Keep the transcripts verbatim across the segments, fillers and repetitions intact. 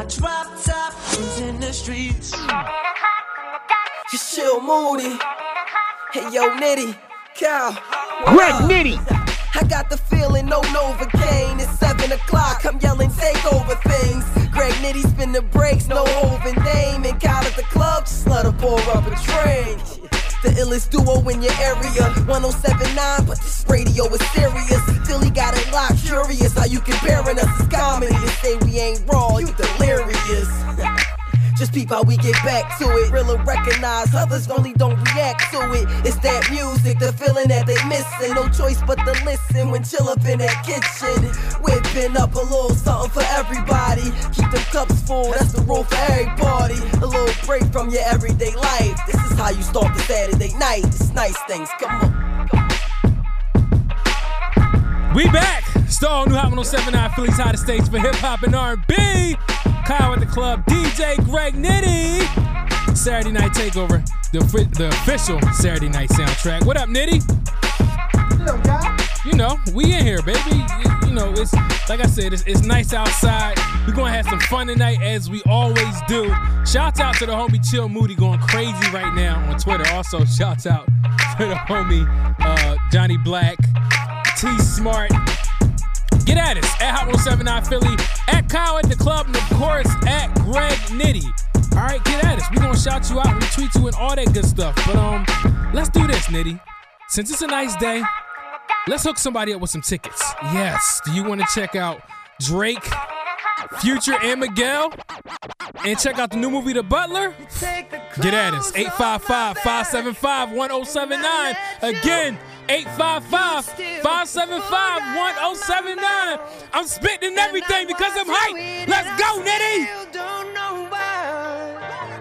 my drop top is in the streets. Just chill, Moody. Hey, yo, Nitty, Cal. Greg Nitty. I got the feeling, no Novocaine. It's seven o'clock, I'm yelling take over things. Greg Nitty spin the brakes, no Hoven name. And Cal at the club, just let her pour up a drink. The illest duo in your area, one oh seven point nine, but this radio is serious. Till he got it locked, curious how you comparing us. It's comedy to say we ain't raw, you delirious. Just peep how we get back to it. Real recognize, others only don't react to it. It's that music, the feeling that they missing. No choice but to listen when chill up in that kitchen. Whipping up a little something for everybody. Keep them cups full, that's the rule for every party. A little break from your everyday life. This is how you start the Saturday night. It's nice things, come on. We back. Star New Hot one oh seven point nine, Philly's hottest stage for hip hop and R and B. Kyle at the club, D J Greg Nitty. Saturday Night Takeover, the, the official Saturday Night soundtrack. What up, Nitty? What up, guy? You know, we in here, baby. You, you know, it's like I said, it's, it's nice outside. We're gonna have some fun tonight, as we always do. Shouts out to the homie Chill Moody going crazy right now on Twitter. Also, shouts out to the homie uh, Johnny Black, T Smart. Get at us at Hot one oh seven point nine Philly, at Kyle at the club, and of course at Greg Nitty. All right, get at us. We're gonna shout you out, retweet you, and all that good stuff. But um, let's do this, Nitty. Since it's a nice day, let's hook somebody up with some tickets. Yes. Do you want to check out Drake, Future, and Miguel, and check out the new movie The Butler? Get at us. eight five five, five seven five, one oh seven nine. Again, eight five five, five seven five, one oh seven nine. I'm spitting everything because I'm hyped. Let's go, Nitty. Don't know why,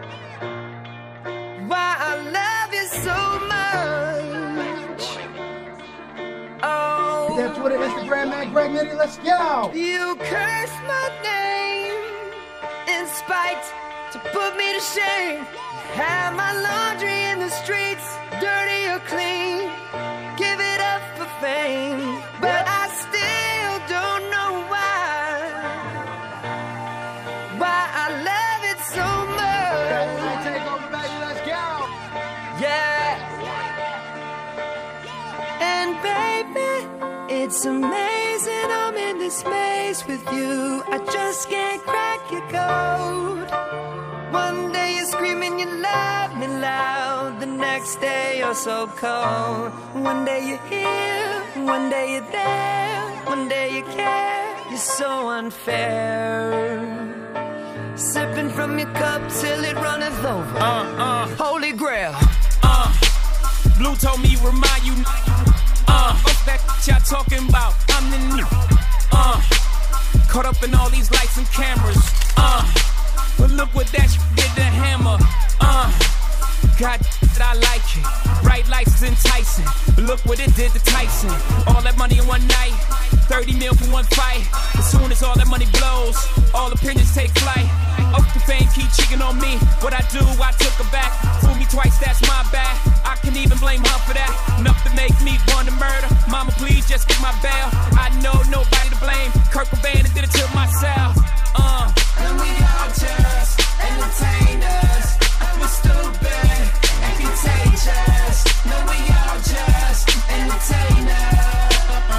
why I love you so much. Oh, That's Twitter, Instagram, man. Greg Nitty, let's go. you curse my name in spite to put me to shame. Have my laundry in the streets, dirty or clean. Give it up for fame, but I still don't know why, why I love it so much. Take over, baby, let's go. Yeah. And baby, it's amazing I'm in this space with you. I just can't crack your code. One day you're screaming you love me loud, the next day you're so cold. One day you're here, one day you're there, one day you care. You're so unfair. Sipping from your cup till it runneth over. Uh, uh, Holy grail. uh. Blue told me remind you, uh. What's that y'all talking about? I'm the new, uh. Caught up in all these lights and cameras, uh. But look what that shit did to Hammer, uh. God, I like it. Bright lights is enticing. But look what it did to Tyson. All that money in one night, thirty mil for one fight. As soon as all that money blows, all opinions take flight. Up the fame, keep cheating on me. What I do, I took her back. Fool me twice, that's my bad. I can even blame her for that. Enough to make me want to murder. Mama, please just get my bail. I know nobody to blame. Kurt Cobain did it to myself. Uh. And we all just entertainers. We're stupid and contagious. No, we all just entertainers.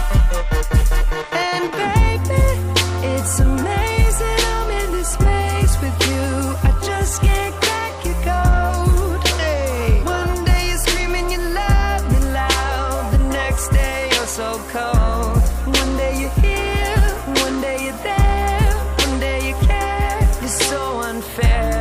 And baby, it's amazing I'm in this space with you. I just can't crack your code. Hey. One day you're screaming you love me loud, the next day you're so cold. One day you're here, one day you're there, one day you care. You're so unfair.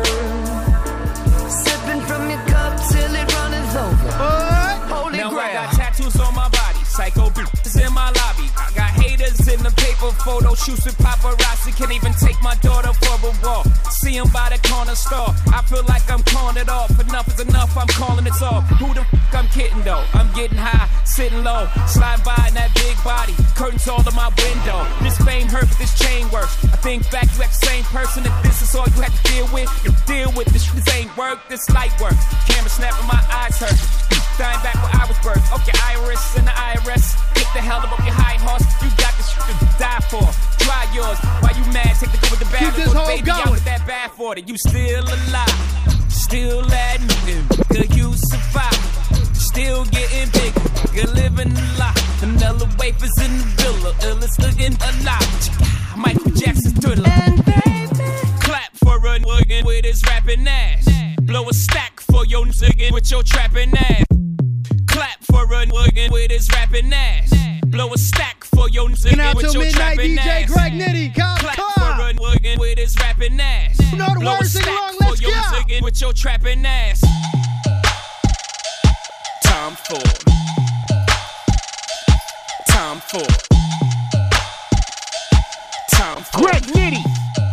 Sipping from your cup till it runneth over. Holy Now grail. I got tattoos on my body, psycho bitches in my lobby. I got haters in the paper, photo shoots with paparazzi. Can't even take my daughter for a walk. See him by the corner store. I feel like I'm calling it off. Enough is enough, I'm calling it off. Who the f I'm kidding though? I'm getting high, sitting low, sliding by in that big body. Curtains all in my window. This fame hurt, but this chain works. I think back, you act the same person. If this is all you have to deal with, you deal with this. This ain't work, this light work. Camera snapping, my eyes hurt. Dying back where I was birthed. Okay, Iris and the I R S. Get the hell up your high horse. You got this shit to die for. Try yours. Why you mad? Take the good with the bad. Keep this whole baby, going. I was that bad for it. You still alive, still admitting, good you survive, still getting bigger, you're living a lot. Vanilla wafers in the villa, illest looking alive. Michael Jackson's Thriller. And baby, Clap for a nigga with his rapping ass. Blow a stack for your nigga with your trapping ass. Clap for a nigga with his rapping ass. Blow a stack for your And out nigga with till your midnight, trapping D J ass. Greg Nitty, come, Clap come for on. a nigga with his rapping ass. You know the Blow a words, sing stack along, for let's your go. nigga with your trapping ass. Time for. Time for. Time for. Greg Nitty.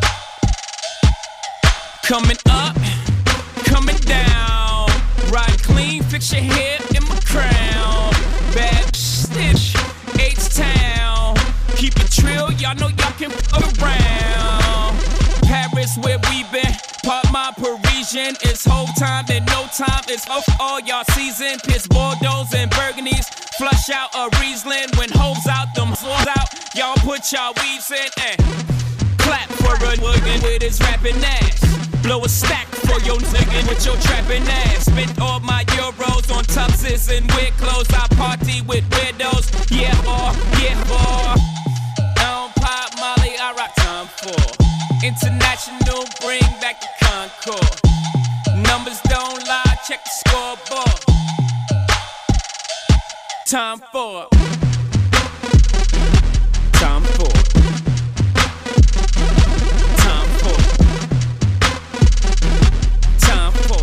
Coming up, coming down. Ride clean, fix your hair in my crown. Bad stitch, H-Town. Keep it trill, y'all know y'all can fuck around. Paris, where we been. Part my Parisian. It's whole time and no time. It's off all y'all season. Piss Bordeaux and Burgundies. Flush out a Riesling. When hoes out, them hoes out. Y'all put y'all weaves in and clap for a nigga with his rapping ass. Blow a stack for your nigga with your trapping ass. Spent all my euros on tuxes and weird clothes. I party with weirdos. Yeah, boy, yeah, boy. I don't pop Molly, I rock time for. International, bring back the Concord. Numbers don't lie, check the scoreboard. Time for. Time for. Time for. Time for.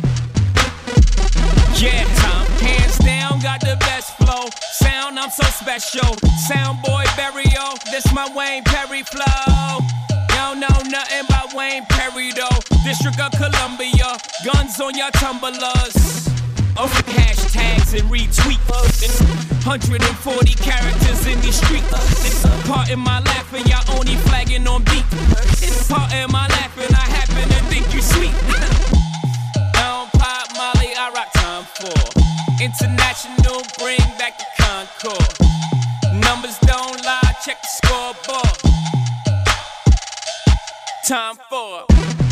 Yeah, time. Hands down, got the best flow. Sound, I'm so special. Sound boy burial, this my Wayne Perry flow. Don't know nothing about Wayne Perry though. District of Columbia, guns on your tumblers. Oh, hashtags and retweets. one hundred forty characters in these streets. Part in my laughing, y'all only flagging on beat. It's part in my laughing, I happen to think you sweet. I don't pop Molly, I rock time for. International, bring back the Concord. Numbers don't lie, check the scoreboard. Time for.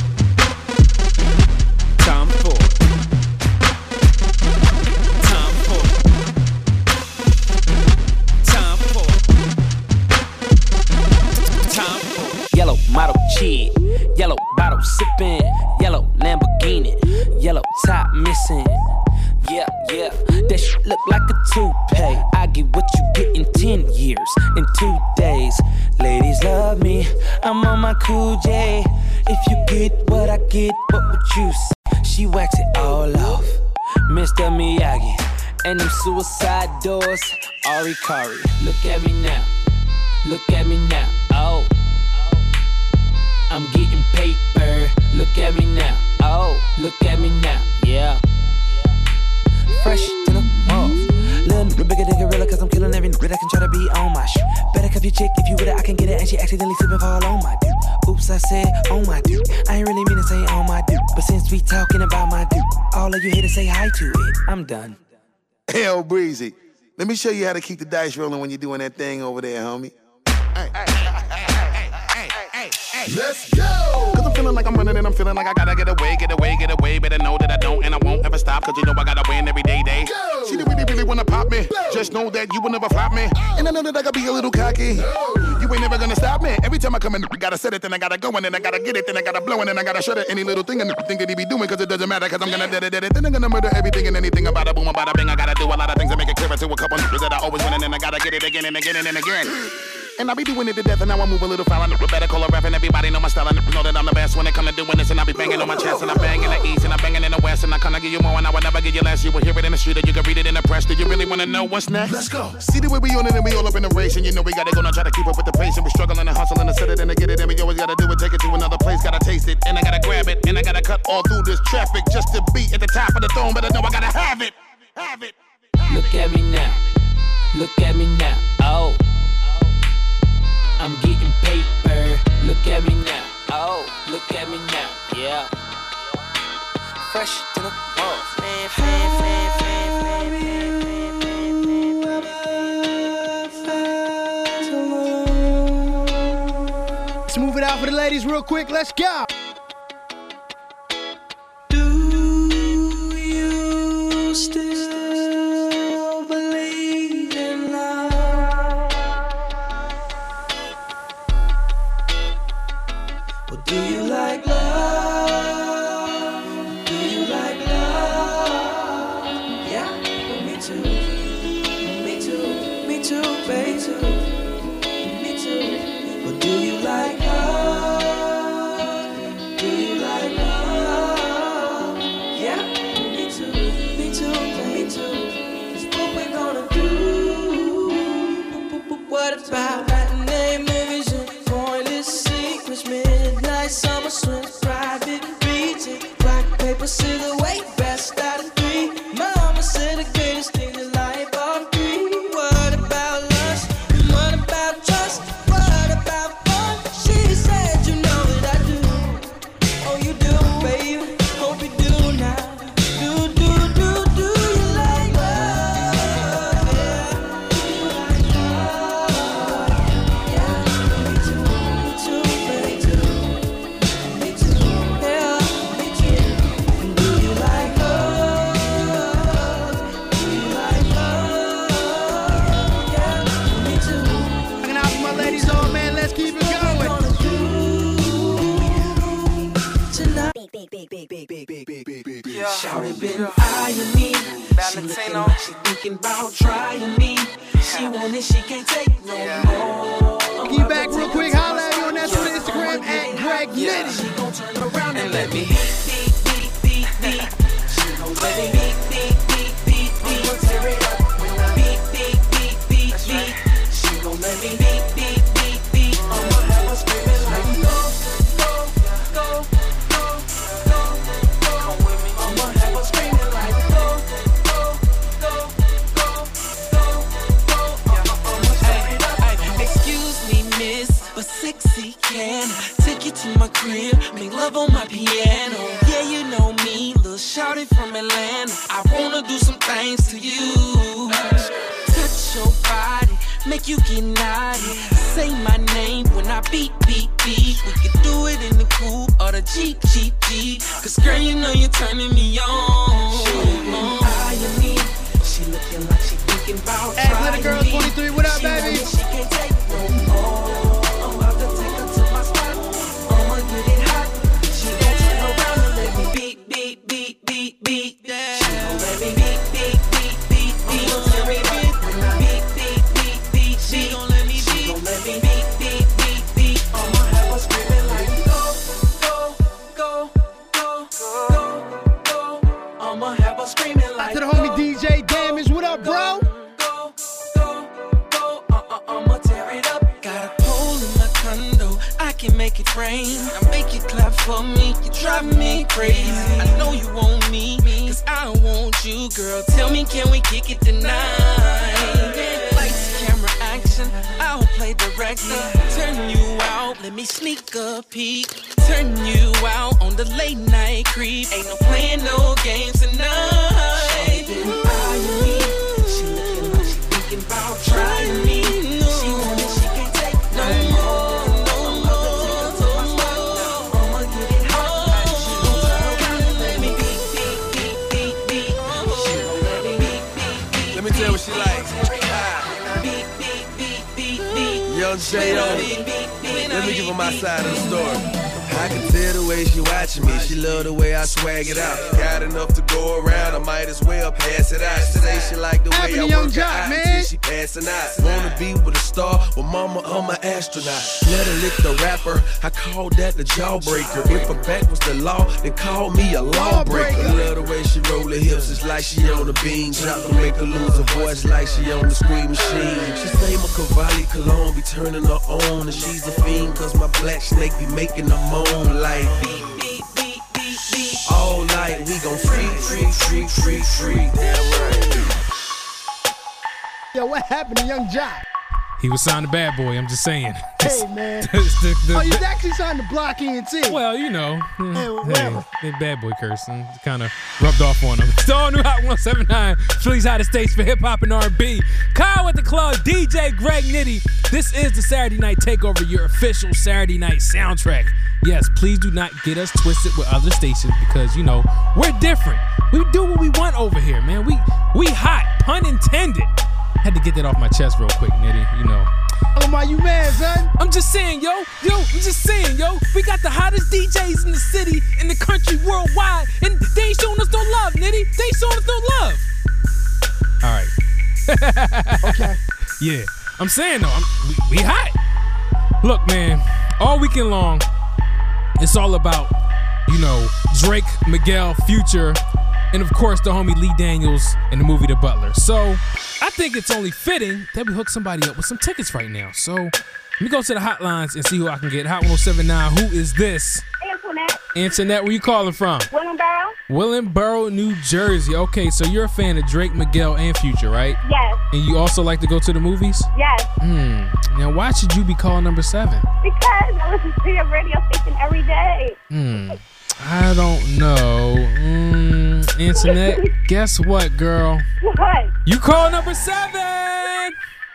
Time for. Time for. Time for. Time for. Yellow model cheat, yellow bottle sipping, yellow Lamborghini, yellow top missing. Yeah, yeah, that shit look like a toupee. I get what you get in ten years, in two days. Ladies love me, I'm on my cool J. If you get what I get, what would you say? She wax it all off, Mister Miyagi. And them suicide doors, Ari Kari. Look at me now, look at me now, oh. I'm getting paper, look at me now, oh. Look at me now, yeah. Fresh to the off. Little nigga bigger than gorilla, cause I'm killing every nigga that can try to be on my shit. Better cuff your chick if you with it, I can get it. And she accidentally slip and fall on my dude. Oops, I said on my dude. I ain't really mean to say on my dude. But since we talking about my dude, all of you here to say hi to it. I'm done. Hell, Breezy. Let me show you how to keep the dice rolling when you're doing that thing over there, homie. Hey, hey, hey, hey, hey, hey, hey. Let's go! Cause I'm feeling like I'm running and I'm feeling like I gotta get away, get away, get away. Better know that I don't and I won't ever stop. Cause you know I gotta win every day, day. Go. She really, really wanna pop me. Go. Just know that you will never flop me. Oh. And I know that I gotta be a little cocky. No. You ain't never gonna stop me. Every time I come in, I gotta set it, then I gotta go, and then I gotta get it, then I gotta blow, and then I gotta shut it. Any little thing and think that he be doing, cause it doesn't matter, cause I'm gonna dead it, dead it. Then I'm gonna murder everything and anything about a boom, about a bing. I gotta do a lot of things to make it clearer to a couple niggas that I always win, and then I gotta get it again and again and again. And I be doing it to death, and now I move a little foul. I better call a rap, and everybody know my style. I know that I'm the best when it come to doing this, and I be banging on my chest, and I bang in the east, and I banging in the west, and I kinda give you more, and I will never give you less. You will hear it in the street, or you can read it in the press. Do you really wanna know what's next? Let's go. See the way we on it, and we all up in the race, and you know we gotta go now, try to keep up with the pace, and we struggling and hustling to set it and to get it, and we always gotta do it, take it to another place, gotta taste it, and I gotta grab it, and I gotta cut all through this traffic just to be at the top of the throne, but I know I gotta have it, have it. Have Look it. at me now, look at me now, oh. I'm getting paper, look at me now, oh. Look at me now, yeah. Fresh to the wall. Smooth it out for the ladies real quick. Let's go. Do you still believe in love? Or do you like love? Do you like love? Yeah, well, me too. Me too. Me too, baby. Me too. Or do you like love? Do you like love? Yeah, me too. Me too, me too. It's what we're gonna do. What about matinee movies and pointless secrets, midnight summer swims, private beaches, rock paper silhouette, best out of three. Mama said the greatest thing in life are three. What about lust? What about trust? What about fun? She said you know that I do. Oh, you do, baby. Hope you do now. Do, do, do, do you like love? Yeah. Do you like love? Yeah. Me too. Me too, baby. Me too. Yeah. Me too. And do you like love? Do you like love? Yeah. Me too. Hanging out with my ladies, oh man, let's keep it going. Shawty been eyeing me. She looking like she thinking about trying me. She want it, she can't take no more. Get back real quick. Holla at me on that Twitter, Instagram at Greg Nitty. She gon' turn around and let me beat, beat, beat, beat, beat. She gon' let me beat, beat, beat, beat, beat. Tear it up when I beat, beat, beat, beat, beat. She gon' let me beat, beat, beat, beat. I'ma have her screaming like go, go, go, go, go, go. Come with me. I'ma have her screaming like go, go, go, go, go, go. I'ma tear it up. Ay, excuse me, miss, but sexy can I take you to my crib, make love on my piano. Yeah, you know me, little shawty from Atlanta. I wanna do some things to you. Touch your body, make you get naughty. Say my name when I beat, beat, beat. We can do it in the coupe or the Jeep, Jeep, Jeep. Cause girl, you know you're turning me on. Eyeing me. She looking like she thinking about Hey, trying Little Girl me. twenty-three, what up, She want baby? it, she can't take no more. I'm about to take her to my spot. I'ma get it hot. She gon' turn around and let me beat, beat, beat, beat, beat. Yeah. She gon' let me beat, beat, beat, beat, beat. Tear it up when I beat, beat, beat, beat, She beat. gon' let me She beat. gon' let me beat, beat, beat, beat. I'ma have her screaming like go, go, go, go, go, go. I'ma have her screaming like To the homie go, D J Damage, what up, bro? Go, go, go, uh, uh, I'ma tear it up. Got a pole in my condo, I can make it rain. I make you clap for me, you drive me crazy. I know you want me, cause I want you, girl. Tell me, can we kick it tonight? Lights, camera, action, I'll play director. Turn you out, let me sneak a peek. Turn you out on the late night creep. Ain't no playing no games tonight. Been eyeing me. She looking like she thinking about trying me. She want it, she can't take no more. I'ma get it hot. She gon' turn around and let me beat, beat, beat, beat, beat. She gon' let me beat, beat, beat. Let me tell you what she like. Beat, beat, beat, beat, beat. Young J O. Beat, beat, beat, Let me give her my beat, side of the beat. story. I can tell the way she watching me. She love the way I swag it out. Got enough to go around, I might as well pass it out. She say she like the way Happy I Young work her Jock, out man. until she passing out. Wanna be with a star, well mama, I'm an astronaut. Let her lick the rapper, I call that the jawbreaker. If her back was the law, then call me a lawbreaker. Love the way she roll her hips, it's like she on a bean. Drop to make her lose her voice like she on the scream machine. She say my Cavalli cologne be turning her on, and she's a fiend cause my black snake be making her moan like Beat, beat, beat, beat, beat. all night we gon' freak, freak, freak, freak, freak. Damn right. Yo, what happened to Young Jock? He was signed to Bad Boy, I'm just saying. Hey, man. the, the, the, oh, he's actually signed to Block E N T. Well, you know. Hey, hey, hey, Bad Boy cursing kind of rubbed off on him. It's all new Hot one seventy-nine, Philly's hottest station for hip-hop and R and B. Kyle at the club, D J Greg Nitty. This is the Saturday Night Takeover, your official Saturday night soundtrack. Yes, please do not get us twisted with other stations because, you know, we're different. We do what we want over here, man. We we hot, pun intended. Had to get that off my chest real quick, Nitty, you know. Oh, my, you mad, son? I'm just saying, yo, yo, I'm just saying, yo. We got the hottest D Js in the city, in the country, worldwide, and they ain't showing us no love, Nitty. They ain't showing us no love. All right. Okay. Yeah, I'm saying, though, I'm, we, we hot. Look, man, all weekend long, it's all about, you know, Drake, Miguel, Future, and of course the homie Lee Daniels in the movie The Butler. So I think it's only fitting that we hook somebody up with some tickets right now. So let me go to the hotlines and see who I can get. Hot one oh seven nine, who is this? Antoinette. Antoinette, where you calling from? Willingboro. Willingboro, New Jersey. Okay, so you're a fan of Drake, Miguel, and Future, right? Yes. And you also like to go to the movies? Yes. Hmm. Now, why should you be calling number seven? Because I listen to your radio station every day. Hmm. I don't know. Mm, Antoinette, guess what, girl? What? You call number seven!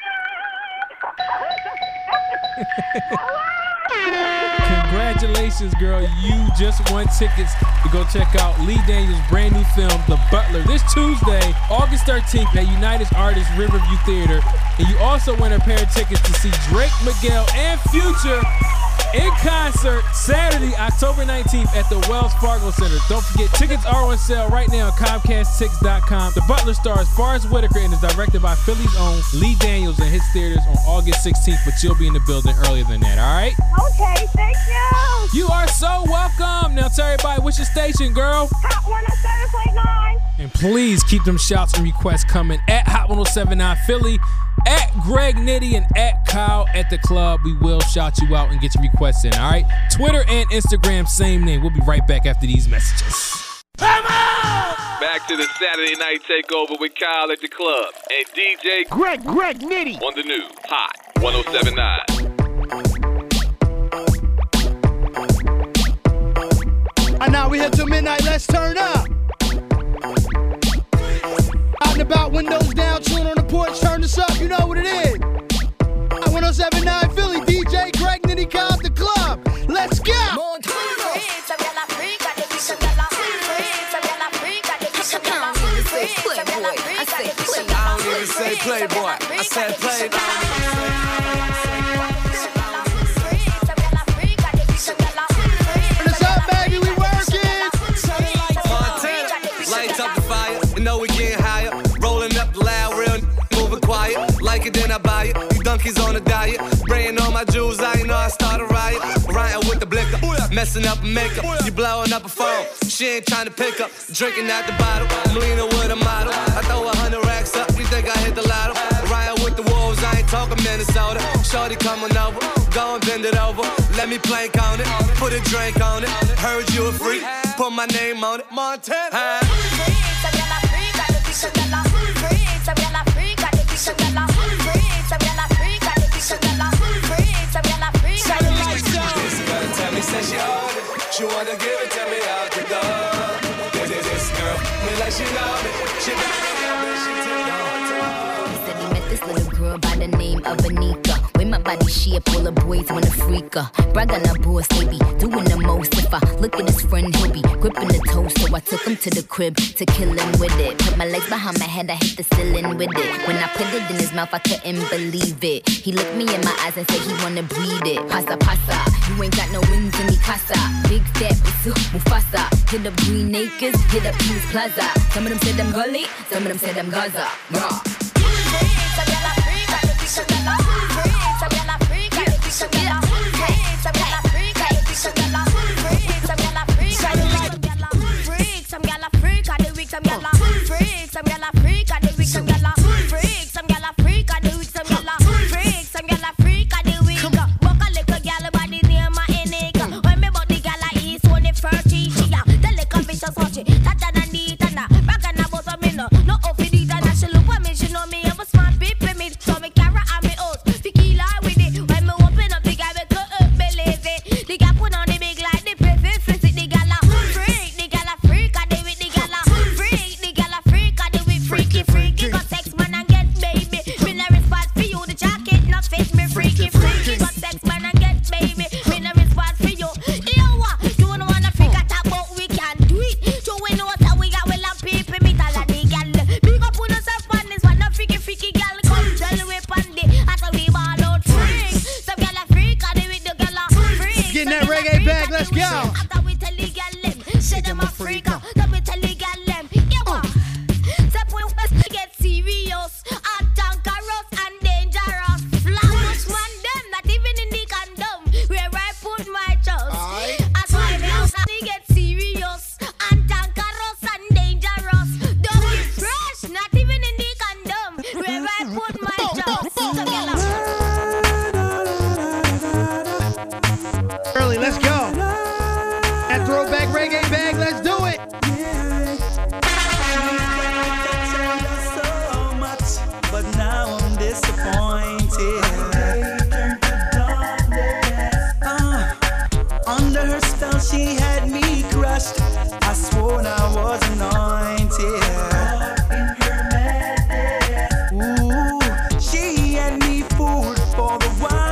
Congratulations, girl. You just won tickets to go check out Lee Daniels' brand new film, The Butler, this Tuesday, August thirteenth at United Artists Riverview Theater. And you also win a pair of tickets to see Drake, Miguel, and Future in concert Saturday, October nineteenth at the Wells Fargo Center. Don't forget, tickets are on sale right now at Comcast Tix dot com. The Butler stars Forrest Whitaker and is directed by Philly's own Lee Daniels and hits theaters on August sixteenth, but you'll be in the building earlier than that, all right? Okay, thank you. You are so welcome. Now tell everybody, what's your station, girl? Hot one oh seven point nine. And please keep them shouts and requests coming at Hot one oh seven nine Philly, at Greg Nitty, and at Kyle at the club. We will shout you out and get your requests in, all right? Twitter and Instagram, same name. We'll be right back after these messages. Come on! Back to the Saturday Night Takeover with Kyle at the club and D J Greg, Greg Nitty on the new Hot one oh seven point nine. And now we here till midnight, let's turn up. Out and about, windows down, chilling on the porch, turn this up, you know what it is. one oh seven point nine Philly, D J Greg Nitty, Kyle at the club. Let's go! I don't even say playboy, I said playboy. Then I buy it. You donkeys on a diet. Spraying on my jewels, I know I start a riot. Riding with the blicker, messing up makeup. You blowing up a phone. She ain't trying to pick up. Drinking out the bottle. I'm leaning with a model. I throw a hundred racks up. You think I hit the lotto? Riding with the wolves, I ain't talking Minnesota. Shorty coming over, go and bend it over. Let me plank on it, put a drink on it. Heard you a freak, put my name on it. Montana. She wanna give it to me out the door. This, this, this girl, me like she love me. She got me, she He said he met this little girl by the name of Anika. With my body shape, all the boys wanna freak her. Brag on her boss, they be doing the most. If I look at his friend, he'll be gripping the toast. So I took him to the crib to kill him with it. Put my legs behind my head, I hit the ceiling with it. When I put it in his mouth, I couldn't believe it. He looked me in my eyes and said he wanna breed it. Pasa, pasa, you ain't got no wings in me casa. Big fat, Mufasa. Hit up Green Acres, hit up Kings Plaza. Some of them said I'm gully, some of them said I'm Gaza. Raw. No, off it, she know me, I'm a smart people, me, so me carry on me out. let's go. After we tell the girl them, say them a freak. Then we tell the girl them, yeah what? Step when we get serious, and dangerous and dangerous. Flawless man them, not even in the condom, where I put my trust. As my house get serious, and dangerous and dangerous. Don't be fresh, not even in the condom, where I put my trust. Early, let's go. That throwback reggae bag, let's do it. So much, but now I'm disappointed. Uh, under her spell, she had me crushed. I swore I was anointed. Ooh, she had me fooled for the while.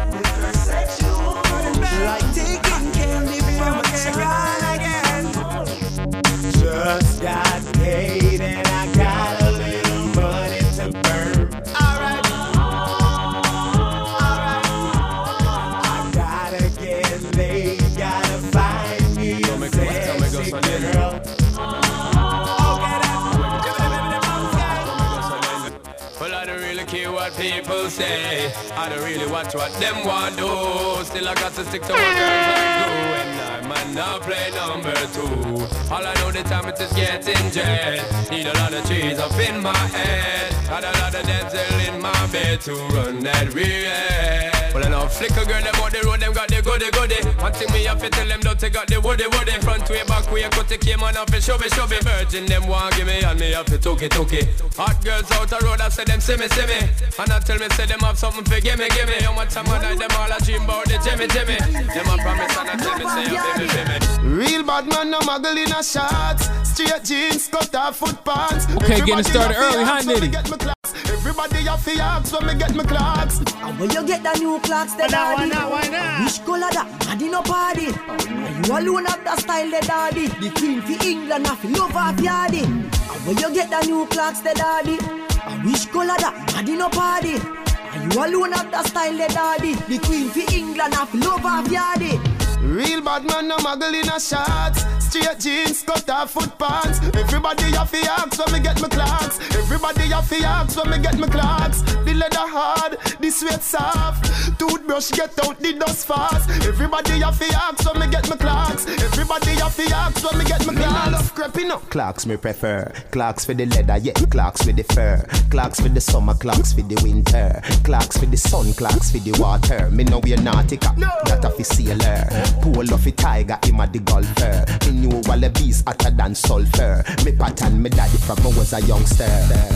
Like taking candy from a child again. Just got paid and I got a little money to burn. Alright, alright. I gotta get laid, gotta find me a sexy girl. Well, I don't really care what people say. I don't really watch what them want do. Still I got to stick to my girls like glue. And I might not play number two. All I know the time it is getting jet. Need a lot of trees up in my head. Got a lot of dental in my bed to run that real. Well, I know flicker girl, them out the road, them got the goody goody. One thing me have to tell them, don't take out the woody woody. Front way, back way, cut the came on off and show me, show me. Virgin, them want give me, and me have to took it, took it. Hot girls out the road, I say them see me, see me. And I tell me, say them have something for gimme, gimme. How much time I like them all, I dream about the Jimmy, Jimmy. Them a promise and I tell me, say you baby, baby. Real bad man, no muggle in a shots. Straight jeans, cut off foot pants. Okay, getting started early, huh, Nitty? Everybody have to ask when me get my clocks. And when you get the new clocks, the daddy. Why not, why not? Which color that? Daddy no party. And you alone have the style, the daddy. The queen for England, have to love off yardy. And when you get the new clocks, the daddy. And which color that? Daddy no party. And you alone have the style, the daddy. The queen for England, have to love off yardy. Real bad man, no muggle in a shots. Straight jeans, cut off foot pants. Everybody have to ask when me get my clocks. Everybody have to ask when me get my clocks. The leather hard, the sweat soft. Toothbrush get out the dust fast. Everybody have to ask when me get my clocks. Everybody have to ask when me get my clocks. I love creeping up. Clocks me prefer. Clocks for the leather, yeah. Clocks for the fur. Clocks for the summer, clocks for the winter. Clocks for the sun, clocks for the water. Me know we're nautica, no. That a fi sailor. Pull off a tiger, him a the golfer. Me knew wallabies hotter than sulfur. Me pattern me daddy from I was a youngster.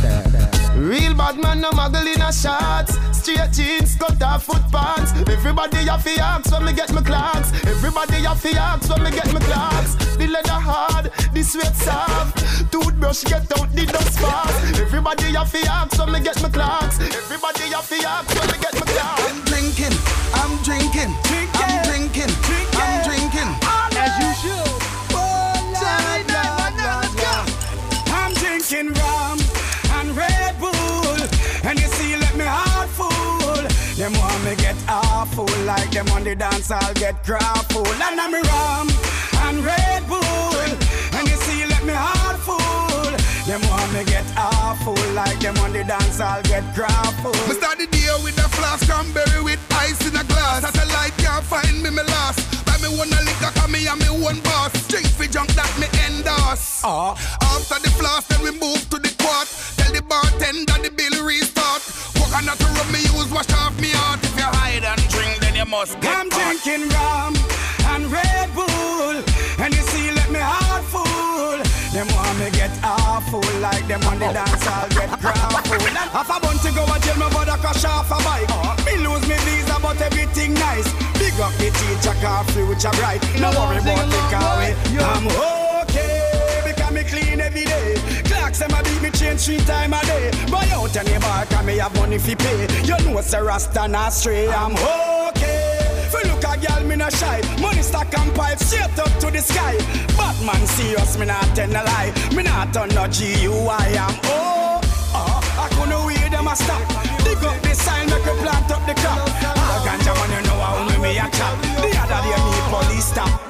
Real bad man, no muggle in a shots. Straight jeans, cut off foot pants. Everybody have to ask when me get my clocks. Everybody have to ask when me get my clocks. The leather hard, the sweat soft. Toothbrush get out the dust fast. Everybody have to ask when me get my clocks. Everybody have to ask when me get my clocks. I'm drinking, I'm drinking, drinking. I'm drinking, drinking. I'm drinking. As you should. Saturday night, let's go. I'm drinking rum and Red Bull, and you see, let me heart full. Them want me get awful, like them on the dance, I'll get grappled. And I'm rum and Red Bull, and you see, let me heart full. Them want me get awful, like them on the dance, I'll get grappled. Me start the day with a flask, cranberry with ice in a glass. Satellite can't find me, me lost. Buy me one a liquor, cause me and me one boss. Drink for junk that me endorse. Uh, after the flask, then we move to the quart. Tell the bartender the bill restart. Coconut rum me use, wash off me heart. If you hide and drink, then you must get I'm hot. drinking rum and Red Bull, and you see, let me heart full. Them want me get awful, like them on the dance, I'll get grappled. Half a bun to go a jail, my brother crash off a bike. Me lose me visa, but everything nice. Big up the teacher, car future bright. No worry about the car way. I'm okay, because me clean every day. Clocks them a beat me change three times a day. Buy out any bar, cause me have money fi pay. You know it's a rasta not stray. I'm okay. If you look a girl, me not shy. Money stack and pipe straight up to the sky. Batman serious, me not tell a lie. Me not turn no G U I. I'm oh, oh, I couldn't wait them a stop. Dig up the sign, make a plant up the crop. All ganja man, you know how me me a chop. The other day me police stop.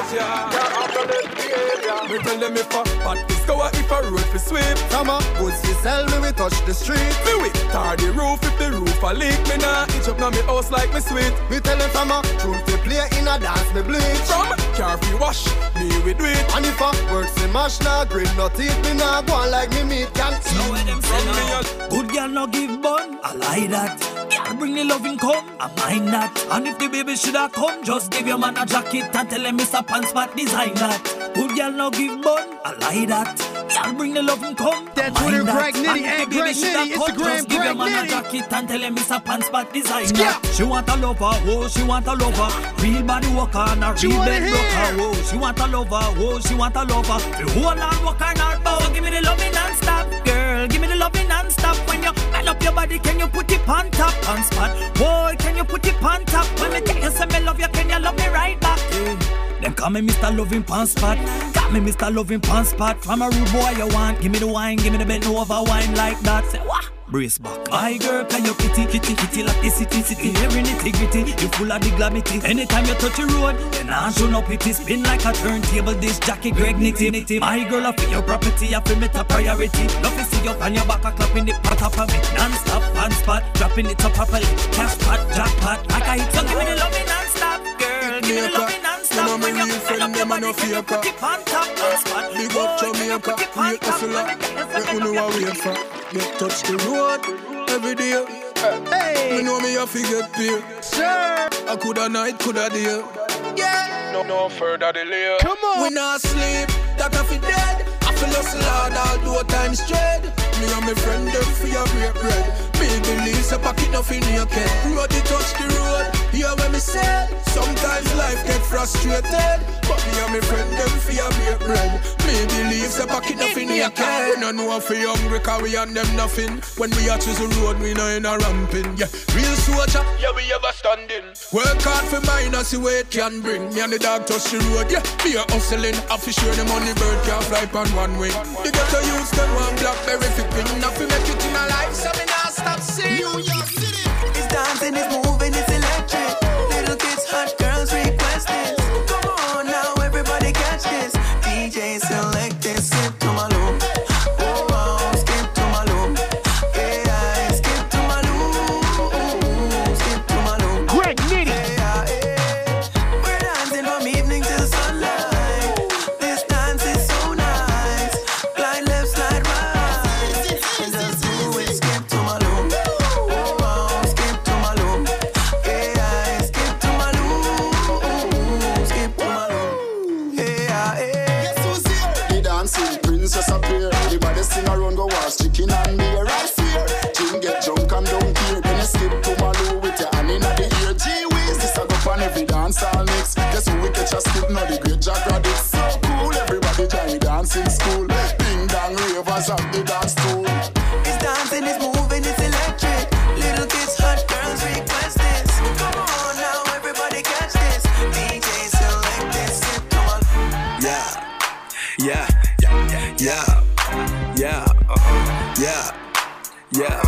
yeah. Yeah, I'm gonna let the area. Me tell them if a bad disco or if a road for sweep. Come on, goods we sell me, we touch the street. Me with tar the roof if the roof a leak. Me nah itch up now me house like me sweet. Me tell them from a tune to play in a dance me bleach. From car free wash, me we do it. And if a works in mash nah grin no teeth, me nah go on like me meat can eat. So where them say now? Good girl no give bun, I like that. Girl bring the loving come, I mind that. And if the baby shoulda come, just give your man a jacket and tell him it's a pants spot design that. Good girl no give bun, I like that. Girl bring the loving come, that's Twitter Greg Nitty and Greg Nitty, Instagram give your Greg man a Nitty. jacket and tell him it's a pants spot design that. She want a lover, oh she want a lover. Real body worker and a real bed broker, oh she want a lover, oh she want a lover. The whole land worker and her bow. So give me the loving non-stop, girl. Give me the loving non-stop. When you man up your body, can you put it on top? On spot, boy, can you put it on top? When me tell you say me love you, can you love me right back? Yeah. Then call me Mister Loving Pan Spot. Got me Mister Loving Pan Spot. From a rude boy you want, give me the wine, give me the bend over wine like that. Say what? Brace back. My girl, can you kitty, kitty, kitty like the city, city. Hearing integrity, you full of the glamity. Anytime you touch the road, then I show no pity. Spin like a turntable, this Jackie Greg Nitty, Nitty. My girl, I feel your property, I feel me top priority. Love to see you on your back, I clapping it on top of me. Non-stop, on spot, dropping it up properly. Cash pot, jackpot, like I hit. So give me the loving non-stop, girl. Give me the loving non-stop. When you fill up your body, can you put it on top, on spot. Big up Jamaica, we hustler. We know what we for. Me touch the road every day. Hey, me know me have to get paid. Sir, I coulda night, coulda day. Yeah, no, no further delay. Come on, we not sleep, that I feel dead. I feel hustle hard all two times straight. Me and my friend them for your break bread. Me believe so pocket nothing in your can. Ready touch the road, hear what me say. Sometimes life get frustrated, but me and my friend them for your break bread. Me believe so pocket nothing in your can. We no know if we hungry 'cause we and them nothing. When we are choose the road, we no in a ramping. Yeah, real soldier, yeah we ever standing. Work hard for mine and see where it can bring. Me and the dog touch the road, yeah. Me a hustling, I fi sure the money bird can't fly on one wing. You get to use them one blackberry fi pin. Now fi make it in a life, so me not stop singing. New York City, it's dancing, it's moving, it's electric. Little kids, hot girls request this. Come on now, everybody catch this. D J select this, skip to my loop. Oh wow, skip to my loop. Yeah, skip to my loop. Skip to my loop. Greg Nitty. Yeah, yeah. We're dancing from evening till sunlight. This dance is so nice. Glide left, slide right. And just do it, skip to my loop. Oh wow, skip to my loop. Yeah, skip to my loop. Skip to my loop. Yeah, yeah. The dancing princess appear. Everybody sing around, go watch chicken and beer. Right here, Jim get drunk and don't care. Then you skip to Malou with your hand in the ear. Gee whiz, this a go on every dance all mix. Guess who we catch a skip now? The great Jack Radix. So cool, everybody join the dancing school. Ding dong ravers at the dance stool. It's dancing, it's moving, it's electric. Little kids, hot girls request this. Come on now, everybody catch this. D J select this, skip to my yeah, yeah, yeah, yeah, yeah, uh, yeah, yeah.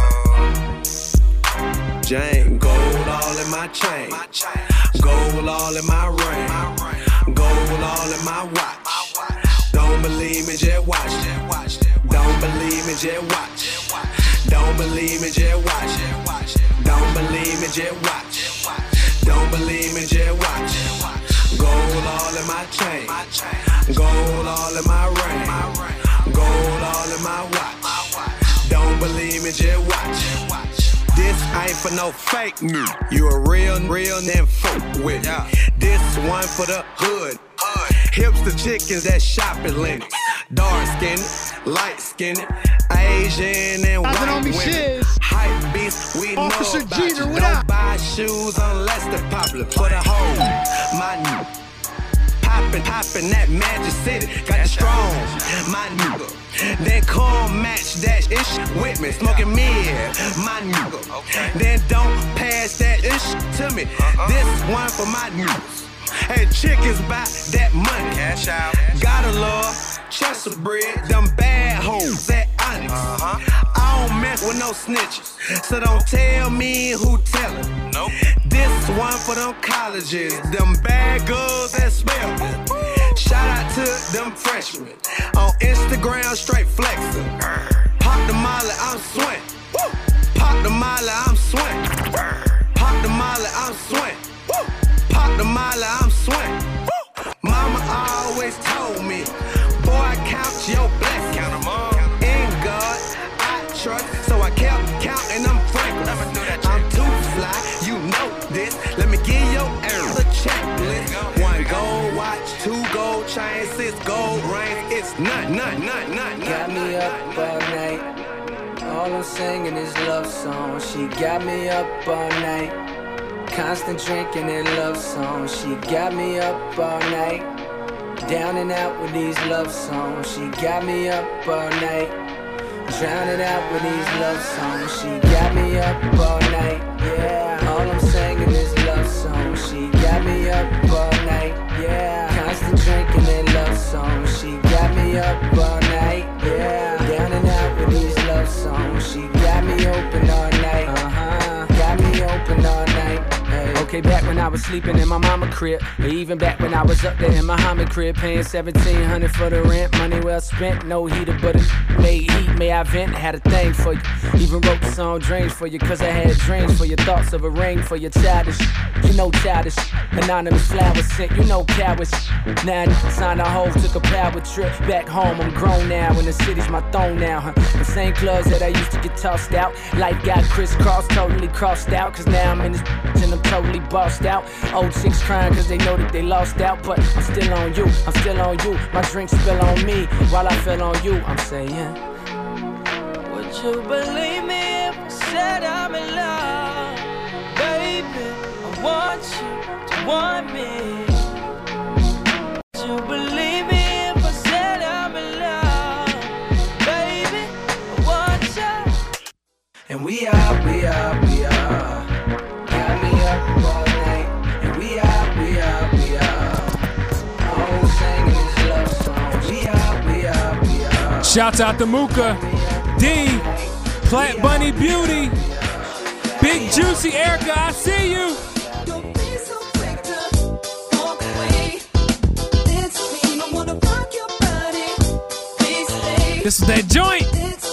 Jane, gold all in my chain, gold all in my ring, gold all in my watch. Don't believe me, just watch. Don't believe me, just watch. Don't believe me, just watch. Don't believe me, just watch. Don't believe me, just watch. Gold all in my chain, gold all in my ring, gold all in my watch. Don't believe me, just watch. This ain't for no fake news. You a real, real then folk with me. This one for the hood. Hipster chickens that shop at Lennox. Dark skinned, light skinned, Asian and white women. Hype beast, we Officer know about Jeter, you. what Don't up? buy shoes unless they're popular. For the whole, my new. Poppin', poppin' that Magic City. Got the strong, my nigga. Then come match that ish with me. Smoking mid, my nigga. Then don't pass that ish to me. This one for my niggas. Hey, chickens buy that money. Cash out. Gotta love Chester bread. Them bad hoes that honest. I don't mess with no snitches. So don't tell me who tellin'. Nope. This one for them colleges, them bad girls that spell it. Shout out to them freshmen on Instagram, straight flexin'. Pop the molly, I'm swing. Pop the molly, I'm swing. Pop the molly, I'm swing. Pop the molly, I'm swing. Mama always told me, boy, count your blessings. Count them all. In God, I trust, so I kept counting them frankly. I'm too fly, you know this. Let me give your ass a checklist. One gold watch, two gold chains, six gold rings. It's nut, nut, nut, nut, nut. Got me up all night. All I'm singing is love songs. She got me up all night. Constant drinking and love songs. She got me up all night. Down and out with these love songs. She got me up all night. Drowning out with these love songs. She got me up all night. Yeah. All I'm singing is love songs. She got me up all night. Yeah. Constant drinking and love songs. She got me up all night. Yeah. Down and out with these love songs. She got me open all night. Uh-huh. Got me open all night. Okay, back when I was sleeping in my mama crib, or even back when I was up there in my Muhammad crib, paying seventeen hundred for the rent, money well spent, no heater, but it made heat, may I vent, had a thing for you, even wrote the song Dreams for you, cause I had dreams for your thoughts of a ring for your childish, you know childish, anonymous flowers sent, you know cowards, now I signed a hove, took a power trip, back home, I'm grown now, and the city's my throne now, huh, the same clubs that I used to get tossed out, life got crisscrossed, totally crossed out, cause now I'm in this and I'm totally bossed out. Old chicks crying cause they know that they lost out. But I'm still on you, I'm still on you. My drink spill on me while I fell on you. I'm saying, would you believe me if I said I'm in love? Baby, I want you to want me. Would you believe me if I said I'm in love? Baby, I want you. And we are, we are, we are. Got me up all night, and we are, we are, we are. All singing is love songs. We are, we are, we are. Shouts out to Mooka, D, Plant Bunny Beauty, Big Juicy Erica, I see you. This is that joint.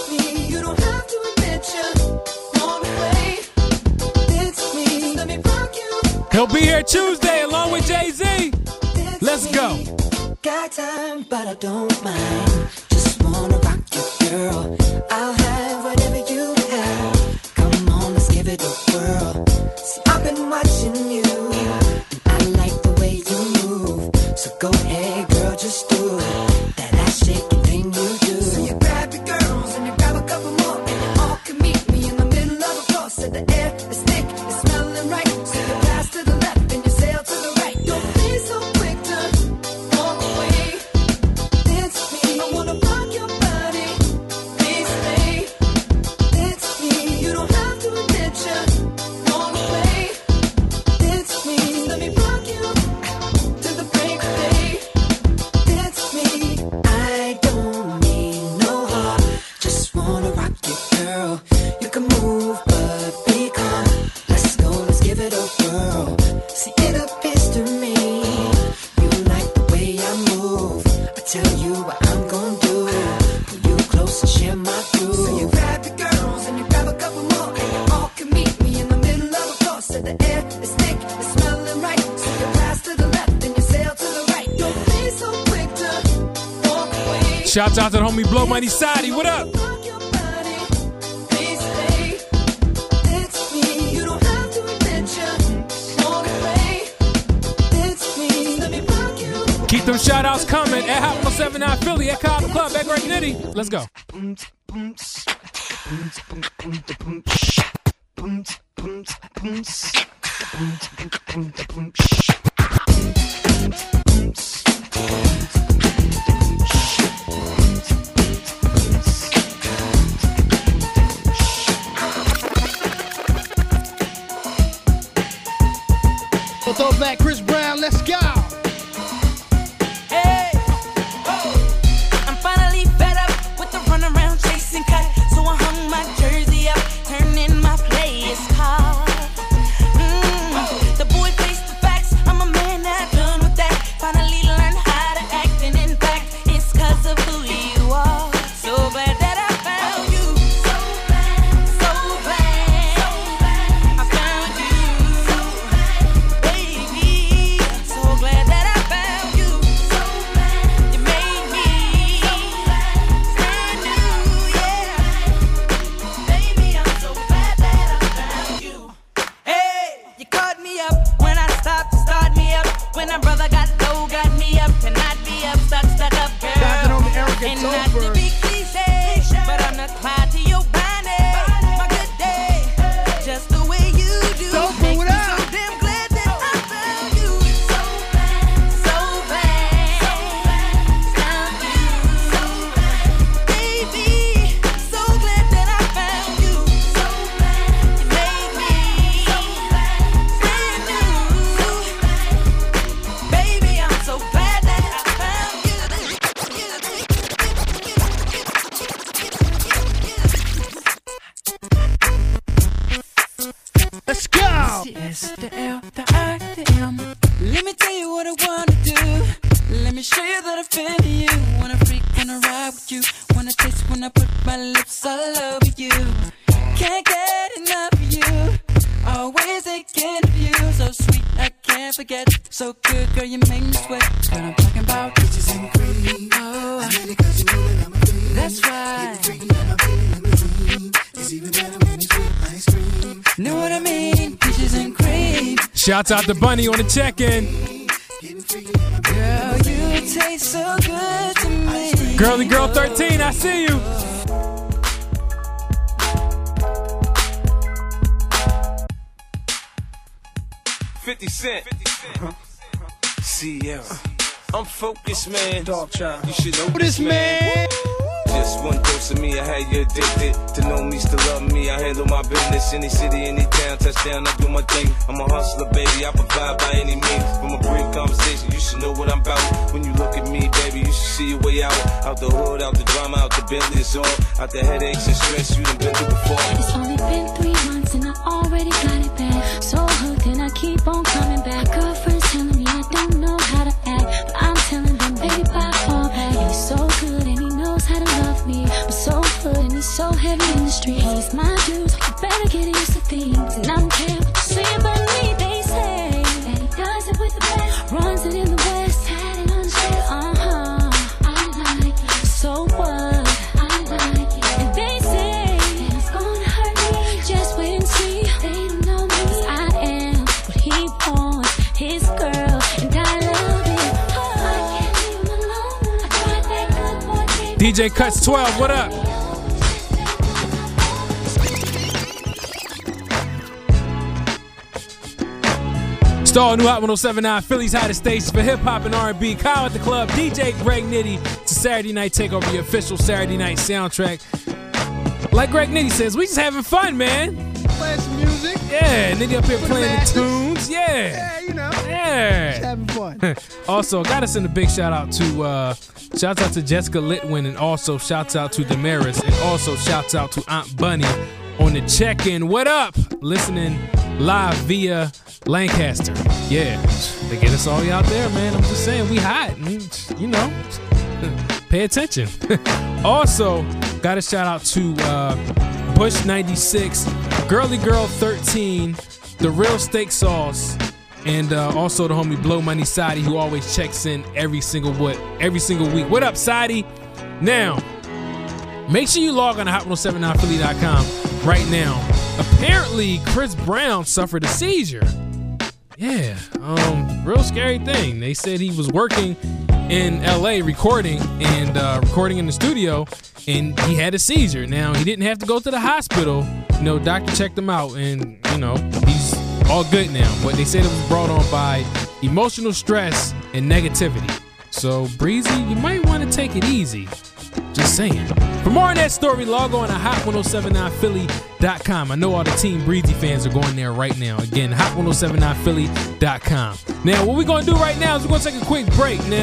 He'll be here Tuesday along with Jay-Z. Let's go. Got time, but I don't mind. Just wanna rock you, girl. I'll have whatever you have. Come on, let's give it a whirl. See, I've been watching you, and I like the way you move. So go ahead, girl, just do it. That ass shaking thing you do. So you grab your girls and you grab a couple more, and you all can meet me in the middle of a floor. So the air is thick, it's smelling right. So you pass to the left and you sail to the right. Don't be so quick to walk away. Dance with me, I wanna rock your body. Please stay. Dance with me, you don't have to admit you walk away. Dance with me, let me rock you to the break of day. Dance with me, I don't need no heart. Just wanna rock you, girl. You can move, but be calm. Let's go, let's give it a whirl. See, it appears to me you like the way I move. I tell you what I'm gonna do. Pull you close and share my groove. So you grab your girls and you grab a couple more, and you all can meet me in the middle of a floor. So the air is thick, it's smelling right. So you pass to the left and you sail to the right. Don't be so quick to walk away. Shouts out to the homie Blow Money Sadi. What up? Please stay. Dance with me, you don't have to admit you walk away. Dance with me, let me rock you. Keep them shout outs coming at Hot one oh seven nine Philly, at Cobb Club, at Greg Nitty. Let's go. We'll throw back Chris Brown, let's go. Hey, oh. I'm finally fed up with the runaround chasing cut, so I hung my jersey sitting in my place car. Mm, the boy faced the facts. I'm a man that done with that. Finally learned how to act, and in fact, it's cause of who you are. So glad that I found you. So glad, so glad, so glad I found you. So glad, baby. So glad that I found you. So glad you made me so glad, brand new, yeah. Baby, I'm so glad that I found you. Hey, you caught me up when I stopped to start me up. When my brother got low, got me up, and I'd be up, stuck, stuck up, girl. And not to be cliche, but I'm not tied to your body. My good day, just the way you do. Make me so damn glad that I found you. So glad, so glad, so glad found you. So glad, baby, so glad that I found you. So glad you made me so glad, brand new. Baby, I'm so glad that I found you. Let's go. S, the L, the I, the M. Let me tell you what I wanna do. Let me show you that I feel you. Wanna freak, wanna ride with you. Wanna taste when I put my lips all over you. Can't get enough of you. Always thinking of you. So sweet, I can't forget. So good, girl, you make me sweat. What I'm talking about, peaches and cream. Oh, I really cause you know that I'm a queen. That's right. It's even better when it's with ice cream. Know what I mean? Peaches and cream. Shouts out to Bunny on the check-in. Girl, you taste so good to me. Girly Girl thirteen, I see you. fifty Cent. C L. I'm focused, man. Dog child. You should know this, man. Just one dose of me, I had you addicted. To know me, still love me, I handle my business. Any city, any town, touchdown, I do my thing. I'm a hustler, baby, I provide by any means. From a brief conversation, you should know what I'm about. When you look at me, baby, you should see your way out. Out the hood, out the drama, out the Bentley, it's all. Out the headaches and stress you done been through before. It's only been three months and I already got it back. So hooked and I keep on coming back. Girlfriend's telling me I don't know how to act, but I'm telling them, baby, I fall back. And he's so good and he knows how to love me. I'm so good and he's so heavy in the street. He's my dude, so you better get used to things. And I don't care what you say about me. They say that he does it with the best, runs it in the west, had it on the chest. Uh-huh, I like it. So what? I like it. And they say that it's gonna hurt me. Just wait and see. They don't know me. 'Cause I am what he wants, his girl, and I love it. Oh, I can't leave him alone. I tried that good boy thing. D J Cuts twelve, what up? Star new Hot one oh seven point nine, Philly's hottest station for hip hop and R and B. Kyle at the Club, D J Greg Nitty. It's a Saturday Night Takeover, your official Saturday night soundtrack. Like Greg Nitty says, we just having fun, man. Playing some music. Yeah, Nitty up here With playing the masses. tunes. Yeah. Yeah, you know. Yeah. Just having fun. Also, gotta send a big shout out to uh shouts out to Jessica Litwin, and also shouts out to Damaris, and also shouts out to Aunt Bunny on the check-in. What up? Listening live via Lancaster. Yeah, they get us all out there, man. I'm just saying, we hot. You know, pay attention. Also, got a shout out to uh, Bush ninety-six, Girly Girl thirteen, The Real Steak Sauce, and uh, also the homie Blow Money Sadi, who always checks in every single what every single week. What up, Sadi? Now, make sure you log on to hot one oh seven nine philly dot com right now. Apparently, Chris Brown suffered a seizure. Yeah, um, real scary thing. They said he was working in L A recording and uh, recording in the studio, and he had a seizure. Now, he didn't have to go to the hospital. You know, doctor checked him out, and, you know, he's all good now. But they said it was brought on by emotional stress and negativity. So, Breezy, you might want to take it easy. Just saying. For more on that story, log on to hot one oh seven nine philly dot com. I know all the Team Breezy fans are going there right now. Again, hot one oh seven nine philly dot com. Now, what we're going to do right now is we're going to take a quick break. Now,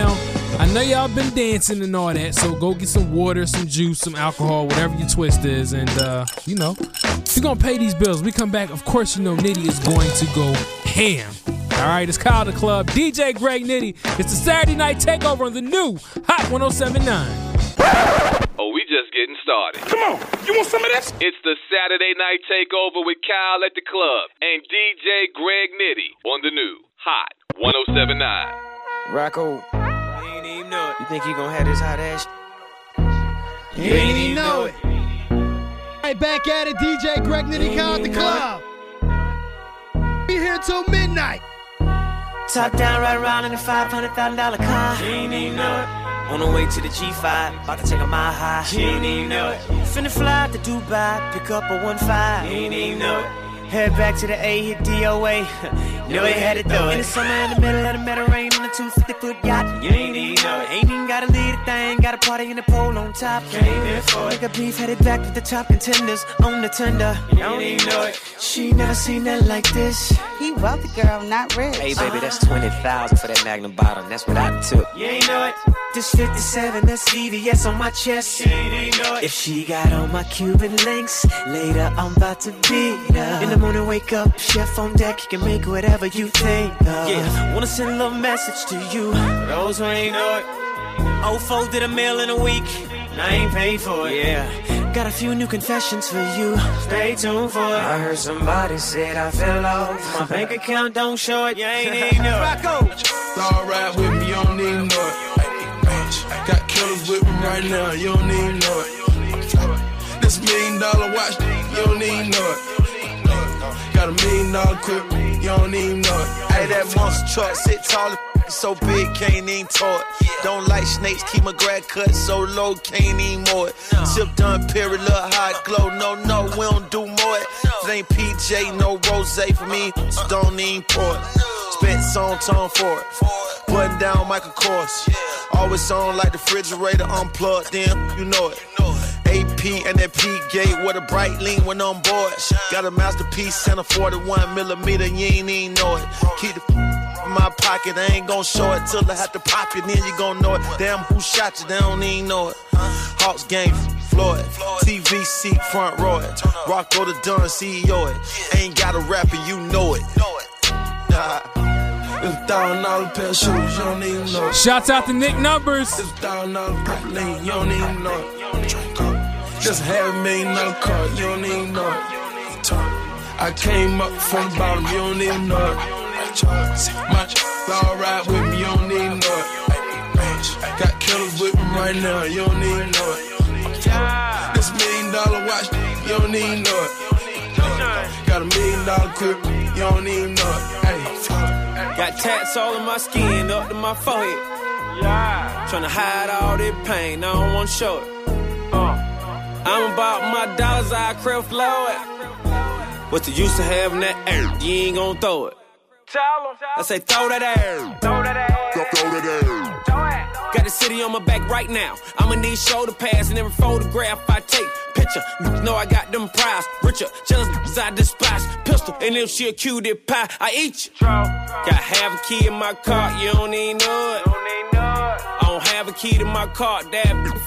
I know y'all been dancing and all that, so go get some water, some juice, some alcohol, whatever your twist is, and uh, you know, we're gonna pay these bills. We come back, of course, you know, Nitty is going to go ham. All right, it's Kyle the Club, D J Greg Nitty. It's the Saturday Night Takeover on the new Hot one oh seven point nine. Oh, we just getting started. Come on, you want some of this? It's the Saturday Night Takeover with Kyle at the Club and D J Greg Nitty on the new Hot one oh seven point nine. Rocco, you ain't even know it. You think you gonna have this hot ass? You ain't even know it. Right, back at it, D J Greg Nitty, Kyle at the Club. Be here till midnight. Top down, right around in a five hundred thousand dollar car. She ain't even know it. On the way to the G five, about to take a mile high. She ain't even know it. Finna fly to Dubai, pick up a one five. She ain't even know it. Head back to the A, hit D O A. Know they had to do it. In the summer, in the middle of the Mediterranean on a two hundred fifty foot yacht. You ain't even know it. Ain't even gotta lead a thing. Got a party in the pole on top. Came there for it. Nigga beef headed back to the top contenders on the tender. You don't even know it. She never seen that like this. He wealthy, girl, not rich. Hey, baby, that's twenty thousand for that Magnum bottom. That's what I took. You ain't know it. This fifty-seven, that's V V S on my chest. She ain't know it. If she got on my Cuban links, later I'm about to beat her. In the morning, wake up, chef on deck, you can make whatever you think of. Yeah, wanna send a little message to you. For those who ain't know it. Old folks did a meal in a week, and I ain't paid for it. Yeah, got a few new confessions for you. Stay tuned for it. I heard somebody said I fell off. My bank account don't show it. You ain't even know it. Rocco, all right with me, you don't need no it. Got killers with me right now, you don't even know it. This million dollar watch, you don't even know it. Got a million dollar crib, you don't even know it. Hey, that monster truck sit tall, so big, can't even tow it. Don't like snakes, keep my grad cut so low, can't even mow it. Sip done, period, look hot glow. No, no, we don't do more it. If it ain't P J, no rose for me, so don't even pour it. Spent song tone for it. Button down Michael Kors. Always on like the refrigerator unplugged, then you know it. A P and that P gate with a bright lean when on board. Got a masterpiece and a forty-one millimeter, you ain't even know it. Keep the in my pocket, I ain't gon' show it till I have to pop it, then you gon' know it. Damn, who shot you? They don't even know it. Hawks game, Floyd, T V seat front row it. Rocco the Dunn, C E O it. Ain't got a rapper, you know it. Nah. It's a thousand dollar pair of shoes, you don't even know it. Shouts out to Nick Numbers. It's a thousand dollar pack lean, you don't even know it. Just half a million dollar car, you don't even know it. I came up from the bottom, you don't even know it. My all right with me, you don't even know it. Got killers with me right now, you don't even know it. This million dollar watch, you don't even know it. Got a million dollar crib, you don't even know it. Hey. Got tats all in my skin, up to my forehead. Yeah. Tryna hide all this pain, I don't wanna show it. Uh. I'm about my dollars, I crib flow it. What's the use of having that air? You ain't gon' throw it. I say throw that air. Throw that air. Go throw that air. Got the city on my back right now. I'ma need shoulder pads in every photograph I take. Picture, know I got them prize. Richer, jealous, cause I despise. Pistol, and if she a cutie pie, I eat you. Got half a key in my car, you don't even know it. I don't have a key to my car, that be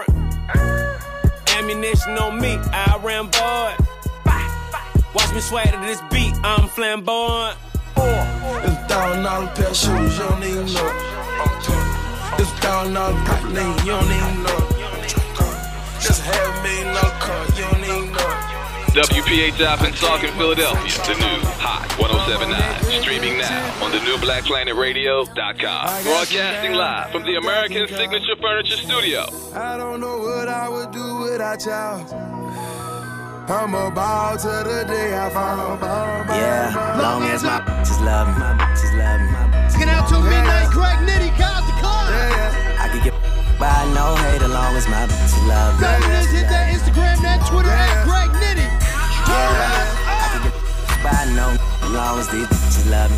foreign. Ammunition on me, I ran boy. Watch me swag to this beat, I'm flamboyant. It's a thousand dollar pair of shoes, you don't even know it. It's a thousand dollar pack lean, you don't even know it. Just half a million dollar car, you don't even know it. W P H F in Saucon, Philadelphia, the new Hot one oh seven point nine. Streaming now on the new black planet radio dot com. Broadcasting live from the American Signature Furniture Studio. I don't know what I would do without y'all. I'm about to the day I found. Yeah, long as my bitches love me, my bitches love me, my bitches. Get out till midnight, Greg Nitty, Kyle the Club. I could get by no hate as long as my bitches love me. Fabulous, hit that Instagram, that Twitter, at Greg Nitty. Yeah, I could get by no as long as these bitches love me.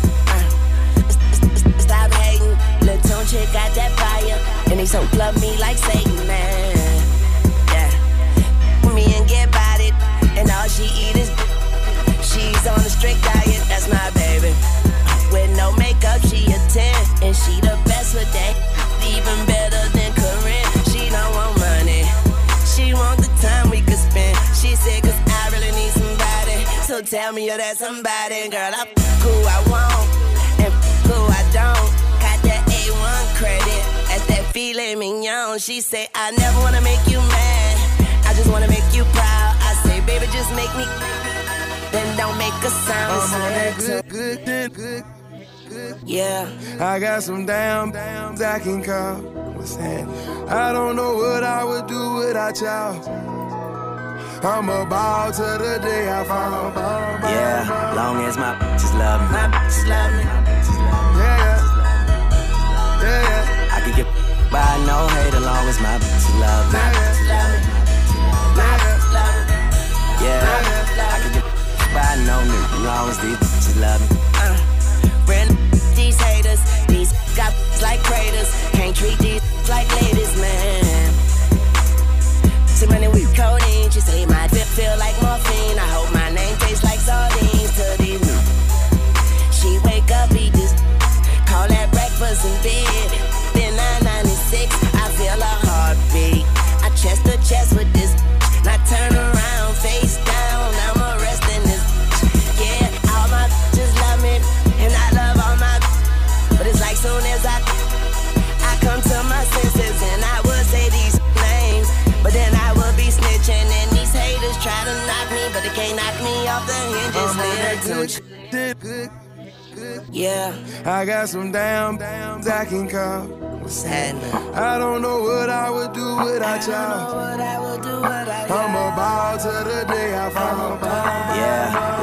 Stop hating, Lil' Tune chick got that fire, and they so love me like Satan, man. Yeah, me and get about it. And all she eat is she's on a strict diet, that's my baby. With no makeup, she a ten, and she the best with that. Even gon' tell me you're that somebody. Girl, I f who I want and f who I don't. Got that A one credit, that's that filet mignon. She say, I never wanna make you mad, I just wanna make you proud. I say, baby, just make me, then don't make a sound. I'm on that good, good, good, good, good. Yeah. I got some damn, damn I can call. What's that? I don't know what I would do without y'all. I'm about to the day I found. Yeah, long as my just love me. My just love me. Yeah, yeah, yeah. I could get by no hate as long as my just love me. Yeah, I could get by no new as long as these just love me. Uh, brand these haters, these got like craters. Can't treat these like ladies, man. Money with codeine, she say my dip feel like morphine. I hope my name tastes like sardines to these new. She wake up, eat this, call that breakfast in bed. Then nine ninety-six, I feel a heartbeat. I chest to chest with this, now turn around, face down, I'm arresting this. Yeah, all my just love me, and I love all my. But it's like soon as I, I come to my senses, and I would say these names, but then I would be snitching, and these haters try to knock me, but they can't knock me off the hinges. Good, good, good. Yeah. I got some damn, damn I can call. What's happening? I don't know what I would do without y'all. What I would do without I'm about to the day I found. Yeah,